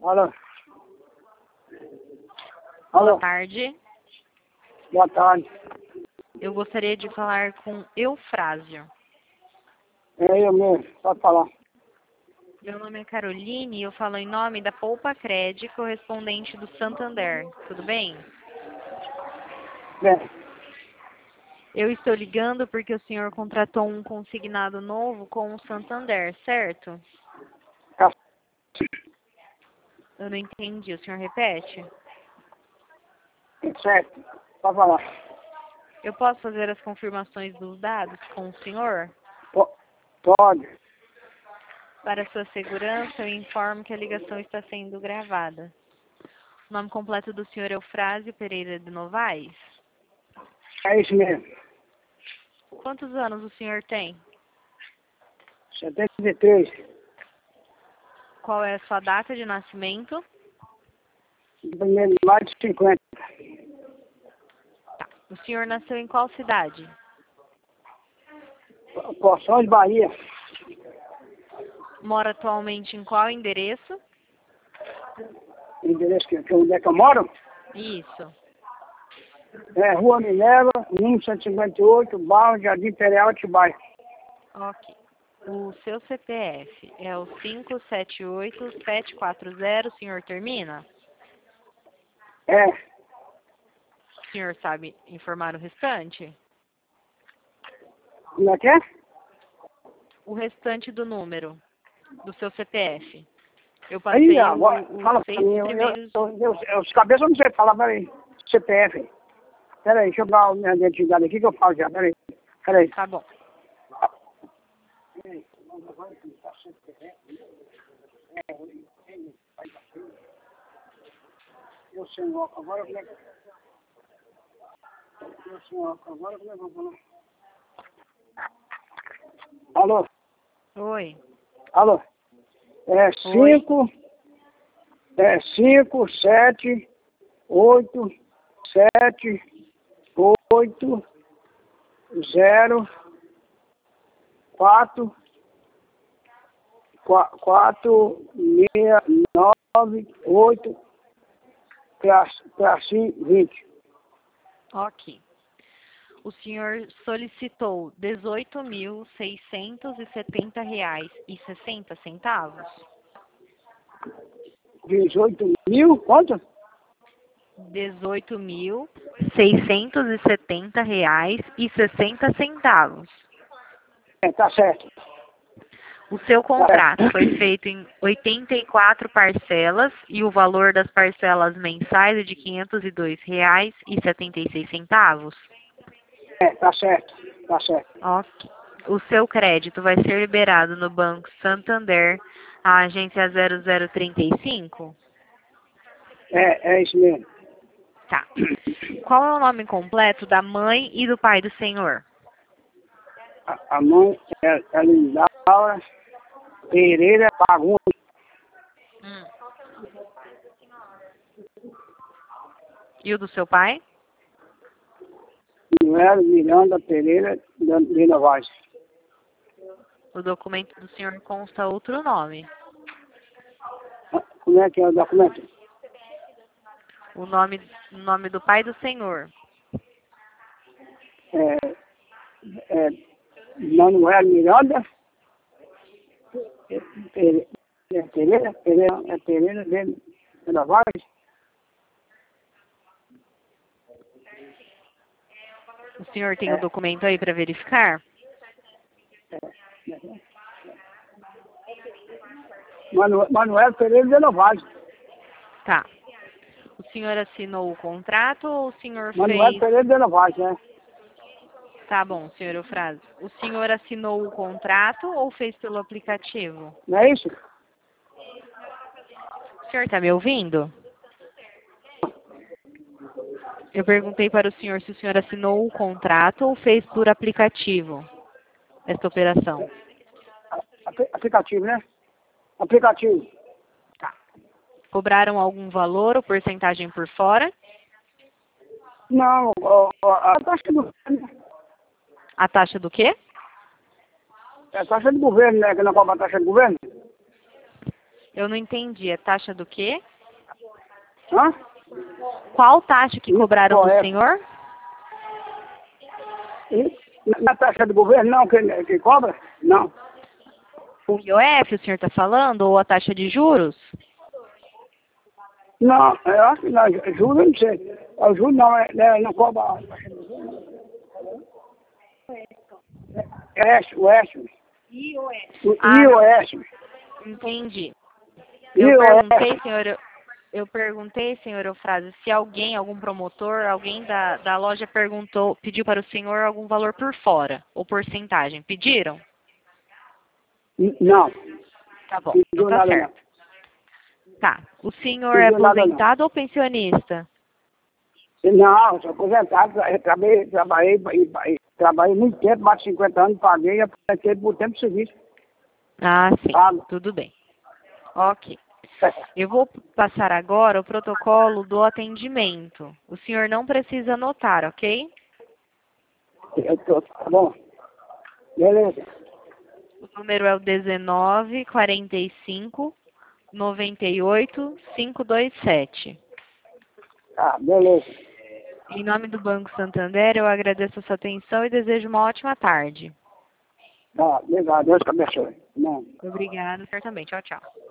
Alô? Boa Alô? tarde. Boa tarde. Eu gostaria de falar com Eufrásio. É eu mesmo, pode falar. Meu nome é Caroline e eu falo em nome da Poupa Cred, correspondente do Santander. Tudo bem? Bem, Eu estou ligando porque o senhor contratou um consignado novo com o Santander, certo? tá Eu não entendi. O senhor repete? certo, pode falar. Eu posso fazer as confirmações dos dados com o senhor? Pode. Para sua segurança, eu informo que a ligação está sendo gravada. O nome completo do senhor é Eufrásio Pereira de Novaes? É isso mesmo. Quantos anos o senhor tem? 73. Qual é a sua data de nascimento? Primeiro de maio de 50. O senhor nasceu em qual cidade? Porções Bahia. Mora atualmente em qual endereço? Endereço onde é que eu moro? Isso. É Rua Minerva, número 158, bairro Jardim Imperial, Atibaia. Ok. O seu CPF é o 578740, o senhor termina? É, O senhor sabe informar o restante? como é que é? O restante do número do seu CPF. Eu Aí, passei agora, fala os pra 6 mim, primeiros... os cabeças eu não sei falar, peraí. CPF. Peraí, deixa eu dar a minha identidade aqui que eu falo já, peraí. Peraí. Tá bom. Eu sem óculos, agora como é que... Eu sem óculos, agora como é que eu vou falar? Alô? Oi. Alô? É Oi. 5, 7, 8, 7, 8, 0, 4, 4, 6, 9, 8, tracinho 20. Ok. O senhor solicitou R$ 18.670,60. 18 mil, quanto? R$ 18.670,60. É, tá certo. O seu Tá contrato certo. foi feito em 84 parcelas e o valor das parcelas mensais é de R$ 502,76. É, tá certo. Tá certo. Ok. O seu crédito vai ser liberado no Banco Santander, a agência 0035? É isso mesmo. Tá. Qual é o nome completo da mãe e do pai do senhor? A mãe é Lindaura Pereira Fagundes. Hum. E o do seu pai? Manuel Miranda Pereira de Novaes. O documento do senhor consta outro nome. Como é que é o documento? O nome do pai do senhor. É Manuel Miranda Pereira de Novaes. O senhor tem o documento aí para verificar? Manuel Pereira de Novaes. Tá. O senhor assinou o contrato ou o senhor Manuel fez... Pereira de Novaes, né? Tá bom, senhor Eufrásio. O senhor assinou o contrato ou fez pelo aplicativo? Não é isso? O senhor está me ouvindo? Eu perguntei para o senhor se o senhor assinou o contrato ou fez por aplicativo esta operação. Aplicativo, né? Aplicativo. Tá. Cobraram algum valor ou porcentagem por fora? Não, a taxa do governo. A taxa do quê? É a taxa do governo, né? Que não cobra a taxa do governo. Eu não entendi. É taxa do quê? Hã? Qual taxa que cobraram do Correto. senhor? E na taxa do governo, não, que cobra? Não. O IOF, o senhor está falando? Ou a taxa de juros? Não, eu acho que não, juro, eu não sei. O juro não, não cobra. O ESP. Ah, E o ESP. Entendi. E o Eu perguntei, senhor Eufrásio, se algum promotor, alguém da loja pediu para o senhor algum valor por fora, ou porcentagem. Pediram? Não. Tá bom, Pediu então tá nada, certo. Tá. O senhor é Pediu nada, não. aposentado ou pensionista? Não, sou aposentado, eu trabalhei muito tempo, mais de 50 anos, paguei e aposentei por tempo de serviço. Ah, sim. Pago. Tudo bem. Ok. Eu vou passar agora o protocolo do atendimento. O senhor não precisa anotar, ok? Tá bom. Beleza. O número é o 19 45 98 527. Tá, beleza. Em nome do Banco Santander, eu agradeço a sua atenção e desejo uma ótima tarde. Tá, legal. Deus te abençoe. Não. Obrigada, certamente. Tchau, tchau.